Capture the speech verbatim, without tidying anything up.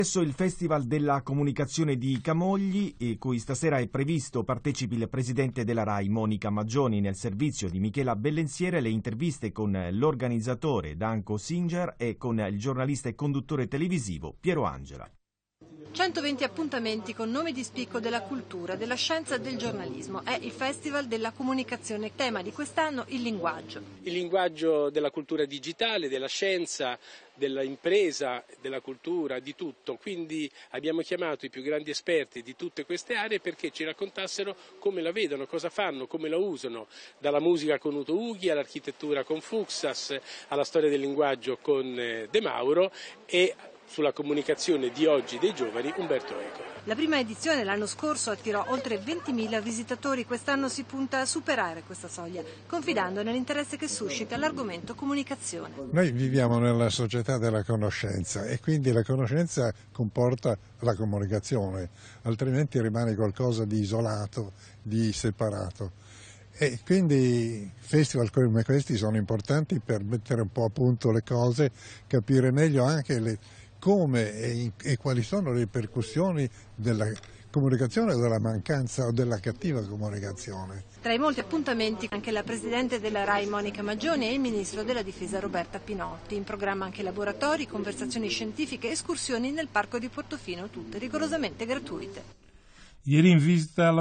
Adesso il Festival della Comunicazione di Camogli, e cui stasera è previsto partecipi il presidente della RAI Monica Maggioni. Nel servizio di Michela Bellenziere le interviste con l'organizzatore Danko Singer e con il giornalista e conduttore televisivo Piero Angela. centoventi appuntamenti con nomi di spicco della cultura, della scienza e del giornalismo. È il Festival della Comunicazione. Tema di quest'anno il linguaggio. Il linguaggio della cultura digitale, della scienza, dell'impresa, della cultura, di tutto. Quindi abbiamo chiamato i più grandi esperti di tutte queste aree perché ci raccontassero come la vedono, cosa fanno, come la usano, dalla musica con Uto Ughi all'architettura con Fuxas, alla storia del linguaggio con De Mauro e sulla comunicazione di oggi dei giovani Umberto Eco. La prima edizione l'anno scorso attirò oltre ventimila visitatori, quest'anno si punta a superare questa soglia, confidando nell'interesse che suscita l'argomento comunicazione. Noi viviamo nella società della conoscenza e quindi la conoscenza comporta la comunicazione, altrimenti rimane qualcosa di isolato, di separato. E quindi festival come questi sono importanti per mettere un po' a punto le cose, capire meglio anche le come e, e quali sono le ripercussioni della comunicazione o della mancanza o della cattiva comunicazione. Tra i molti appuntamenti anche la Presidente della RAI Monica Maggioni e il Ministro della Difesa Roberta Pinotti. In programma anche laboratori, conversazioni scientifiche, escursioni nel parco di Portofino, tutte rigorosamente gratuite. Ieri in visita alla